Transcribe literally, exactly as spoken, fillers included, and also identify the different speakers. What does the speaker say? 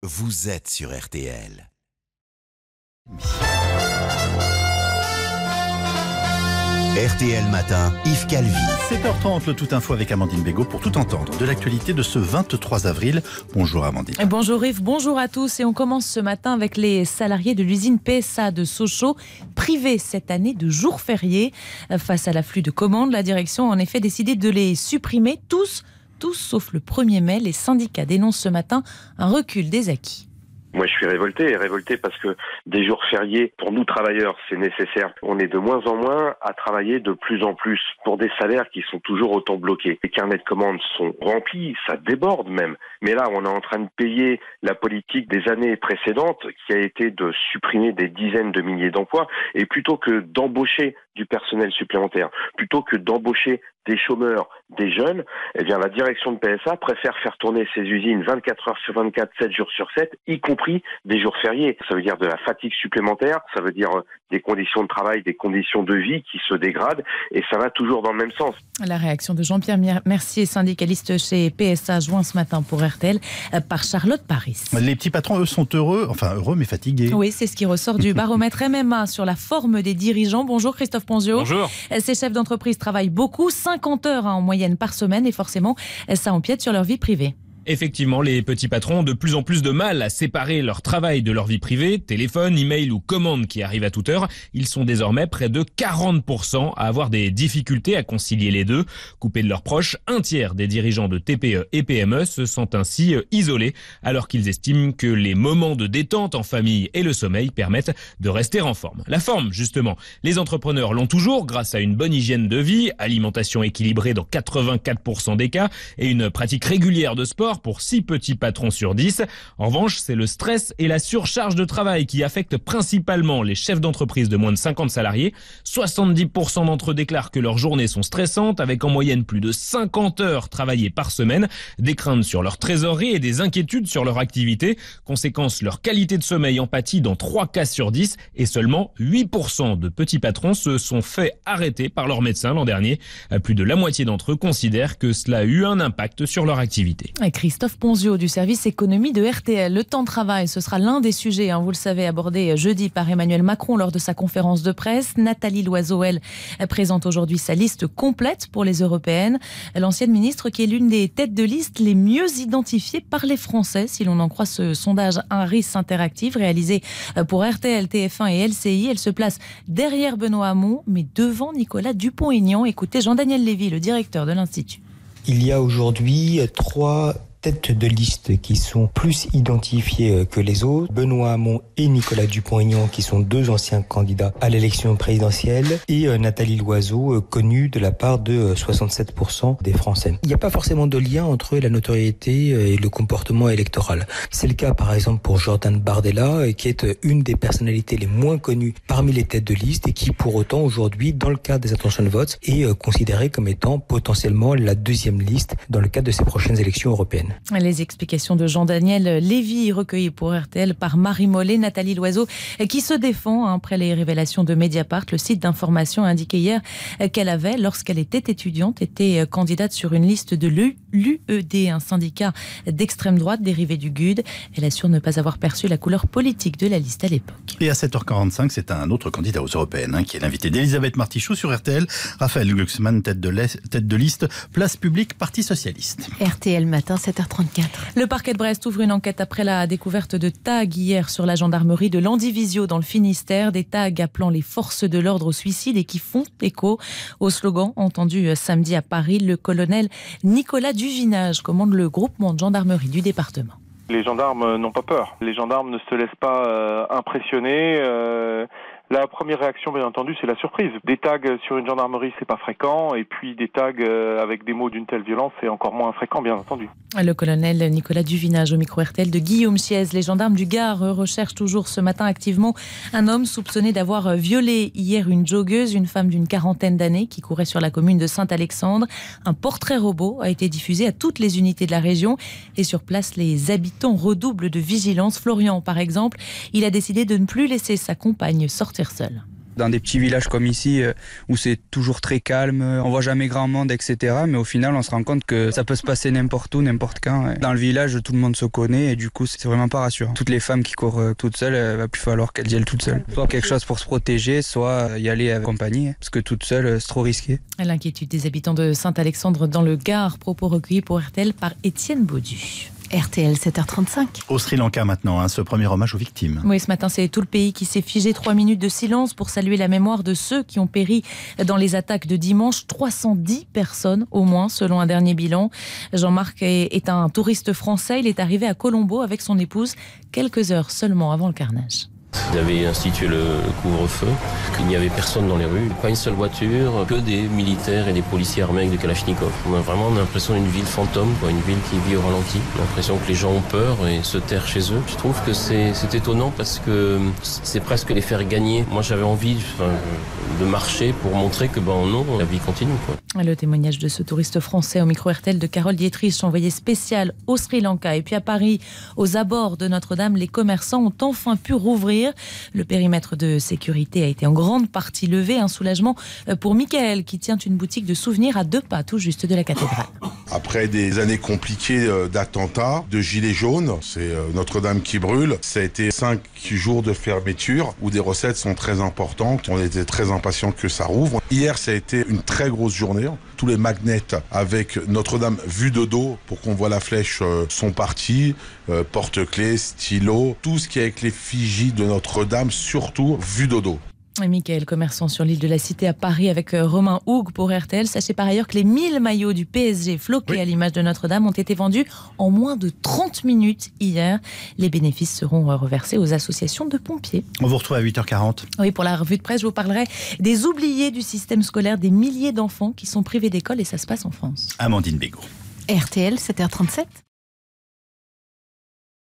Speaker 1: vous êtes sur R T L. R T L Matin, Yves Calvi.
Speaker 2: sept heures trente, le Tout Info avec Amandine Bégaud pour tout entendre de l'actualité de ce vingt-trois avril. Bonjour Amandine.
Speaker 3: Bonjour Yves, bonjour à tous. Et on commence ce matin avec les salariés de l'usine P S A de Sochaux, privés cette année de jours fériés. Face à l'afflux de commandes, la direction a en effet décidé de les supprimer tous, tous sauf le premier mai. Les syndicats dénoncent ce matin un recul des acquis.
Speaker 4: Moi, je suis révolté, et révolté parce que des jours fériés, pour nous travailleurs, c'est nécessaire. On est de moins en moins à travailler de plus en plus pour des salaires qui sont toujours autant bloqués. Les carnets de commandes sont remplis, ça déborde même. Mais là, on est en train de payer la politique des années précédentes qui a été de supprimer des dizaines de milliers d'emplois. Et plutôt que d'embaucher du personnel supplémentaire, plutôt que d'embaucher des chômeurs, des jeunes, eh bien la direction de P S A préfère faire tourner ses usines vingt-quatre heures sur vingt-quatre, sept jours sur sept, y compris des jours fériés. Ça veut dire de la fatigue supplémentaire, ça veut dire des conditions de travail, des conditions de vie qui se dégradent, et ça va toujours dans le même sens.
Speaker 3: La réaction de Jean-Pierre Mercier, syndicaliste chez P S A, joint ce matin pour R T L par Charlotte Paris.
Speaker 2: Les petits patrons, eux, sont heureux, enfin heureux mais fatigués.
Speaker 3: Oui, c'est ce qui ressort du baromètre M M A sur la forme des dirigeants. Bonjour Christophe Ponzio.
Speaker 5: Bonjour.
Speaker 3: Ces chefs d'entreprise travaillent beaucoup, cinquante heures hein, en moyenne par semaine, et forcément, ça empiète sur leur vie privée.
Speaker 5: Effectivement, les petits patrons ont de plus en plus de mal à séparer leur travail de leur vie privée, téléphone, email ou commandes qui arrivent à toute heure. Ils sont désormais près de quarante pour cent à avoir des difficultés à concilier les deux. Coupés de leurs proches, un tiers des dirigeants de T P E et P M E se sentent ainsi isolés, alors qu'ils estiment que les moments de détente en famille et le sommeil permettent de rester en forme. La forme, justement, les entrepreneurs l'ont toujours grâce à une bonne hygiène de vie, alimentation équilibrée dans quatre-vingt-quatre pour cent des cas et une pratique régulière de sport pour six petits patrons sur dix. En revanche, c'est le stress et la surcharge de travail qui affectent principalement les chefs d'entreprise de moins de cinquante salariés. soixante-dix pour cent d'entre eux déclarent que leurs journées sont stressantes, avec en moyenne plus de cinquante heures travaillées par semaine, des craintes sur leur trésorerie et des inquiétudes sur leur activité. Conséquence, leur qualité de sommeil en pâtit dans trois cas sur dix, et seulement huit pour cent de petits patrons se sont fait arrêter par leur médecin l'an dernier. Plus de la moitié d'entre eux considèrent que cela a eu un impact sur leur activité.
Speaker 3: Christophe Ponzio du service économie de R T L. Le temps de travail, ce sera l'un des sujets, hein, vous le savez, abordé jeudi par Emmanuel Macron lors de sa conférence de presse. Nathalie Loiseau, elle, présente aujourd'hui sa liste complète pour les européennes. L'ancienne ministre qui est l'une des têtes de liste les mieux identifiées par les Français, si l'on en croit ce sondage Harris Interactive réalisé pour R T L, T F un et L C I. Elle se place derrière Benoît Hamon, mais devant Nicolas Dupont-Aignan. Écoutez Jean-Daniel Lévy, le directeur de l'Institut.
Speaker 6: Il y a aujourd'hui trois têtes de liste qui sont plus identifiées que les autres. Benoît Hamon et Nicolas Dupont-Aignan, qui sont deux anciens candidats à l'élection présidentielle, et Nathalie Loiseau, connue de la part de soixante-sept pour cent des Français. Il n'y a pas forcément de lien entre la notoriété et le comportement électoral. C'est le cas par exemple pour Jordan Bardella, qui est une des personnalités les moins connues parmi les têtes de liste et qui pour autant aujourd'hui, dans le cadre des intentions de vote, est considérée comme étant potentiellement la deuxième liste dans le cadre de ces prochaines élections européennes.
Speaker 3: Les explications de Jean-Daniel Lévy, recueillies pour R T L par Marie Mollet. Nathalie Loiseau, qui se défend après les révélations de Mediapart. Le site d'information a indiqué hier qu'elle avait, lorsqu'elle était étudiante, été candidate sur une liste de l'U E D, un syndicat d'extrême droite dérivé du G U D. Elle assure ne pas avoir perçu la couleur politique de la liste à l'époque.
Speaker 2: Et à sept heures quarante-cinq, c'est un autre candidat aux européennes, hein, qui est l'invité d'Elisabeth Martichoux sur R T L. Raphaël Glucksmann, tête de, tête de liste, place publique, Parti socialiste.
Speaker 7: R T L matin, sept heures trente-quatre.
Speaker 3: Le parquet de Brest ouvre une enquête après la découverte de tags hier sur la gendarmerie de Landivisiau dans le Finistère. Des tags appelant les forces de l'ordre au suicide et qui font écho au slogan entendu samedi à Paris. Le colonel Nicolas Duvinage commande le groupement de gendarmerie du département.
Speaker 8: Les gendarmes n'ont pas peur. Les gendarmes ne se laissent pas euh, impressionner. Euh, la première réaction, bien entendu, c'est la surprise. Des tags sur une gendarmerie, c'est pas fréquent. Et puis des tags euh, avec des mots d'une telle violence, c'est encore moins fréquent, bien entendu.
Speaker 3: Le colonel Nicolas Duvinage au micro R T L de Guillaume Chiez. Les gendarmes du Gard recherchent toujours ce matin activement un homme soupçonné d'avoir violé hier une joggeuse, une femme d'une quarantaine d'années qui courait sur la commune de Saint-Alexandre. Un portrait robot a été diffusé à toutes les unités de la région et sur place, les habitants redoublent de vigilance. Florian, par exemple, il a décidé de ne plus laisser sa compagne sortir seule.
Speaker 9: Dans des petits villages comme ici, où c'est toujours très calme, on voit jamais grand monde, et cetera. Mais au final, on se rend compte que ça peut se passer n'importe où, n'importe quand. Dans le village, tout le monde se connaît et du coup, c'est vraiment pas rassurant. Toutes les femmes qui courent toutes seules, il va plus falloir qu'elles y aillent toutes seules. Soit quelque chose pour se protéger, soit y aller avec compagnie, parce que toute seule, c'est trop risqué.
Speaker 3: L'inquiétude des habitants de Saint-Alexandre dans le Gard, propos recueillis pour R T L par Étienne Baudu.
Speaker 7: R T L, sept heures trente-cinq.
Speaker 2: Au Sri Lanka maintenant, hein, ce premier hommage aux victimes.
Speaker 3: Oui, ce matin, c'est tout le pays qui s'est figé trois minutes de silence pour saluer la mémoire de ceux qui ont péri dans les attaques de dimanche. trois cent dix personnes au moins, selon un dernier bilan. Jean-Marc est, est un touriste français. Il est arrivé à Colombo avec son épouse quelques heures seulement avant le carnage.
Speaker 10: Ils avaient institué le, le couvre-feu, qu'il n'y avait personne dans les rues, pas une seule voiture, que des militaires et des policiers armés avec des kalachnikovs. On a vraiment l'impression d'une ville fantôme, quoi, une ville qui vit au ralenti. On a l'impression que les gens ont peur et se terrent chez eux. Je trouve que c'est, c'est étonnant parce que c'est presque les faire gagner. Moi j'avais envie enfin, de marcher pour montrer que ben non, la vie continue, quoi.
Speaker 3: Le témoignage de ce touriste français au micro R T L de Carole Dietrich, envoyé spécial au Sri Lanka. Et puis à Paris, aux abords de Notre-Dame, les commerçants ont enfin pu rouvrir. Le périmètre de sécurité a été en grande partie levé. Un soulagement pour Michael qui tient une boutique de souvenirs à deux pas tout juste de la cathédrale.
Speaker 11: Après des années compliquées d'attentats, de gilets jaunes, c'est Notre-Dame qui brûle. Ça a été cinq jours de fermeture où des recettes sont très importantes. On était très impatients que ça rouvre. Hier, ça a été une très grosse journée. Tous les magnets avec Notre-Dame vue de dos pour qu'on voit la flèche sont partis. Euh, porte-clés, stylos, tout ce qui est avec l'effigie de Notre-Dame, surtout vue de dos.
Speaker 3: Michael, commerçant sur l'île de la Cité à Paris avec Romain Houg pour R T L. Sachez par ailleurs que les mille maillots du P S G floqués oui. à l'image de Notre-Dame ont été vendus en moins de trente minutes hier. Les bénéfices seront reversés aux associations de pompiers.
Speaker 2: On vous retrouve à huit heures quarante.
Speaker 3: Oui, pour la revue de presse, je vous parlerai des oubliés du système scolaire, des milliers d'enfants qui sont privés d'école et ça se passe en France.
Speaker 2: Amandine Bégaud.
Speaker 7: R T L, sept heures trente-sept.